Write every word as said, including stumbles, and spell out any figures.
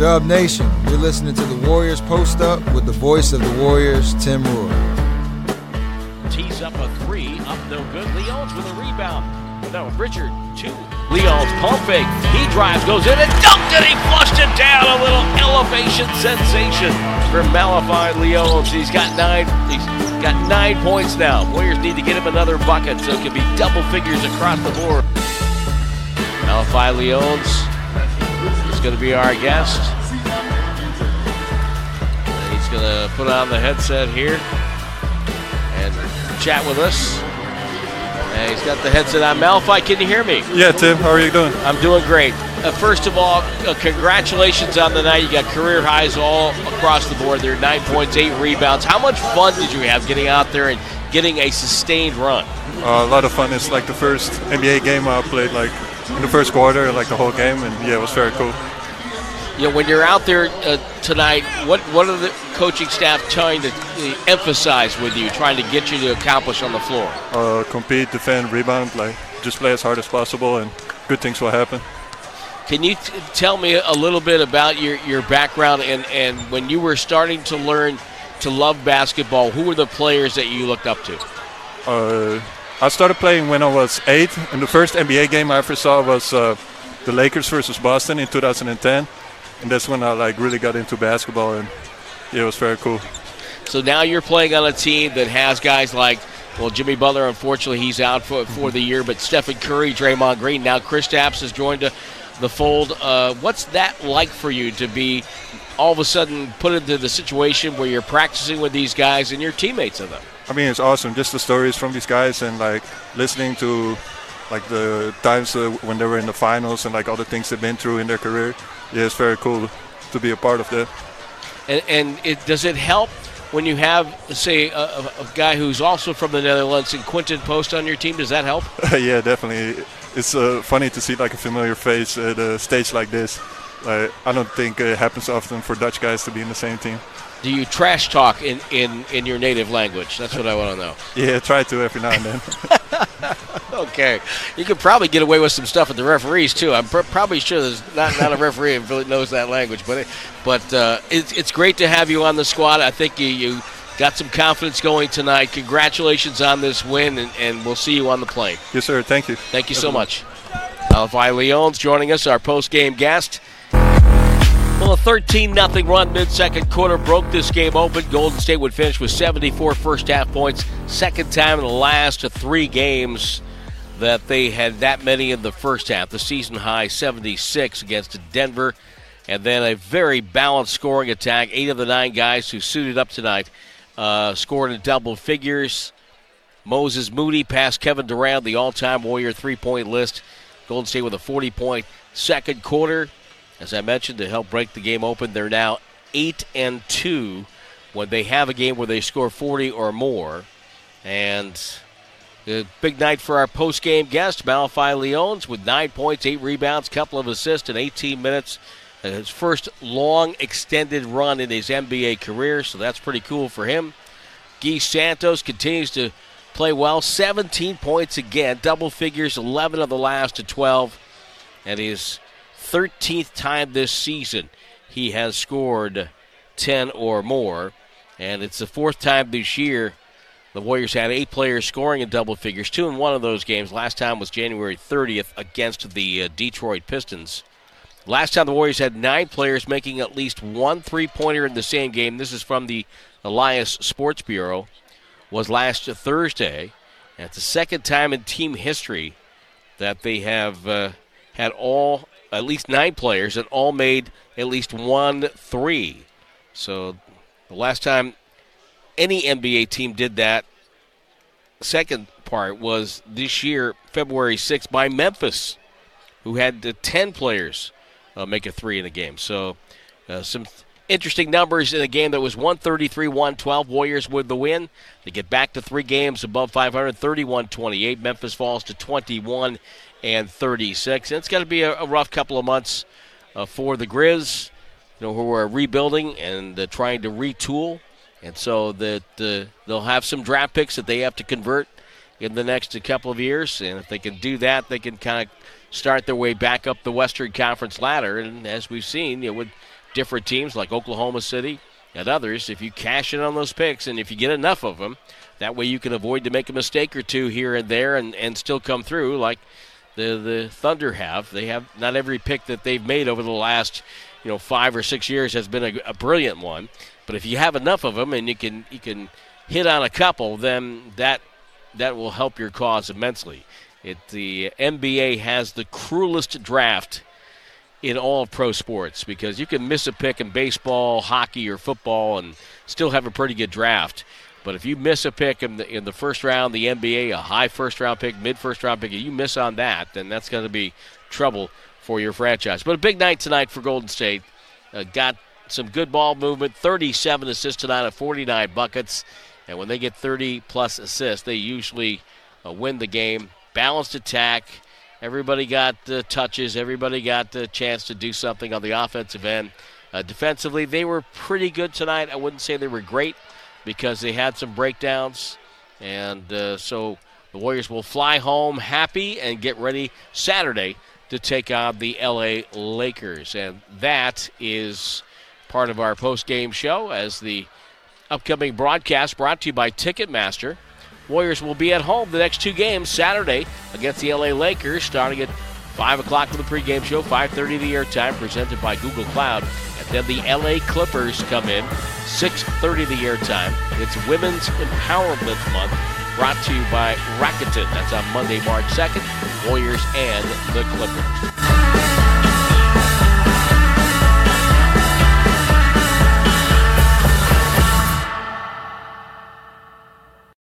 Dub Nation, you're listening to the Warriors Post Up with the voice of the Warriors, Tim Roy. Tees up a three, up no good. Leon's with a rebound. No, Richard, two. Leon's pump fake. He drives, goes in and dunked it. He flushed it down. A little elevation sensation for Malafide Leons. He's got nine. He's got nine points now. Warriors need to get him another bucket so it can be double figures across the board. Malafide Leons is going to be our guest. And he's going to put on the headset here and chat with us. And he's got the headset on. Malafide, can you hear me? Yeah, Tim, how are you doing? I'm doing great. Uh, first of all, uh, congratulations on the night. You got career highs all across the board there, nine points, eight rebounds. How much fun did you have getting out there and getting a sustained run? Uh, a lot of fun. It's like the first N B A game I played like in the first quarter, like the whole game, and yeah, it was very cool. You know, when you're out there uh, tonight, what what are the coaching staff trying to uh, emphasize with you, trying to get you to accomplish on the floor? Uh, compete, defend, rebound, like just play as hard as possible, and good things will happen. Can you t- tell me a little bit about your, your background and, and when you were starting to learn to love basketball, who were the players that you looked up to? Uh, I started playing when I was eight, and the first N B A game I ever saw was uh, the Lakers versus Boston in two thousand ten. And that's when I like really got into basketball, and yeah, it was very cool. So now you're playing on a team that has guys like, well, Jimmy Butler, unfortunately, he's out for, for the year, but Stephen Curry, Draymond Green, now Kristaps has joined the, the fold. Uh, what's that like for you to be all of a sudden put into the situation where you're practicing with these guys and you're teammates of them? I mean, it's awesome. Just the stories from these guys and like listening to like the times uh, when they were in the finals and like all the things they've been through in their career. Yeah, it's very cool to be a part of that. And, and it, does it help when you have, say, a, a guy who's also from the Netherlands and Quinten Post on your team? Does that help? Yeah, definitely. It's uh, funny to see like a familiar face at a stage like this. Uh, I don't think it happens often for Dutch guys to be in the same team. Do you trash talk in, in, in your native language? That's what I want to know. Yeah, try to every now and then. Okay. You could probably get away with some stuff with the referees, too. I'm pr- probably sure there's not, not a referee who really knows that language. But it, but uh, it's, it's great to have you on the squad. I think you, you got some confidence going tonight. Congratulations on this win, and, and we'll see you on the plane. Yes, sir. Thank you. Thank you so much. Malafide Leons joining us, our post-game guest. Well, a thirteen nothing run mid-second quarter broke this game open. Golden State would finish with seventy-four first-half points. Second time in the last three games that they had that many in the first half. The season high seventy-six against Denver. And then a very balanced scoring attack. Eight of the nine guys who suited up tonight uh, scored in double figures. Moses Moody passed Kevin Durant, the all-time Warrior three-point list. Golden State with a forty-point second quarter. As I mentioned, to help break the game open, they're now eight and two when they have a game where they score forty or more. And a big night for our post-game guest, Malafide Leons, with nine points, eight rebounds, couple of assists in eighteen minutes. His first long extended run in his N B A career, so that's pretty cool for him. Guy Santos continues to play well, seventeen points again, double figures, eleven of the last to twelve. And he's thirteenth time this season he has scored ten or more, and it's the fourth time this year the Warriors had eight players scoring in double figures, two in one of those games. Last time was January thirtieth against the uh, Detroit Pistons. Last time the Warriors had nine players making at least one three-pointer in the same game, this is from the Elias Sports Bureau, was last Thursday. And it's the second time in team history that they have uh, had all at least nine players and all made at least one three. So the last time any N B A team did that, second part, was this year, February sixth, by Memphis, who had uh, ten players uh, make a three in a game. So uh, some interesting numbers in a game that was one thirty-three one twelve. Warriors with the win. They get back to three games above five hundred, thirty-one twenty-eight. Memphis falls to twenty-one and thirty-six. And it's going to be a, a rough couple of months uh, for the Grizz, you know, who are rebuilding and uh, trying to retool. And so that uh, they'll have some draft picks that they have to convert in the next couple of years. And if they can do that, they can kind of start their way back up the Western Conference ladder. And as we've seen, you know, with different teams like Oklahoma City and others, if you cash in on those picks and if you get enough of them, that way you can avoid to make a mistake or two here and there and, and still come through like the the Thunder have. They have not every pick that they've made over the last, you know, five or six years has been a, a brilliant one. But if you have enough of them and you can you can hit on a couple, then that that will help your cause immensely. It the N B A has the cruelest draft in all of pro sports because you can miss a pick in baseball, hockey, or football and still have a pretty good draft. But if you miss a pick in the, in the first round, the N B A, a high first-round pick, mid-first-round pick, if you miss on that, then that's going to be trouble for your franchise. But a big night tonight for Golden State. Uh, got some good ball movement, thirty-seven assists tonight at forty-nine buckets. And when they get thirty-plus assists, they usually uh, win the game. Balanced attack. Everybody got uh, touches. Everybody got the chance to do something on the offensive end. Uh, defensively, they were pretty good tonight. I wouldn't say they were great because they had some breakdowns. And uh, so the Warriors will fly home happy and get ready Saturday to take on the L A Lakers. And that is part of our post-game show as the upcoming broadcast brought to you by Ticketmaster. Warriors will be at home the next two games Saturday against the L A Lakers starting at five o'clock for the pregame show, five thirty the airtime presented by Google Cloud. And then the L A Clippers come in, six thirty the airtime. It's Women's Empowerment Month brought to you by Rakuten. That's on Monday, March second, Warriors and the Clippers.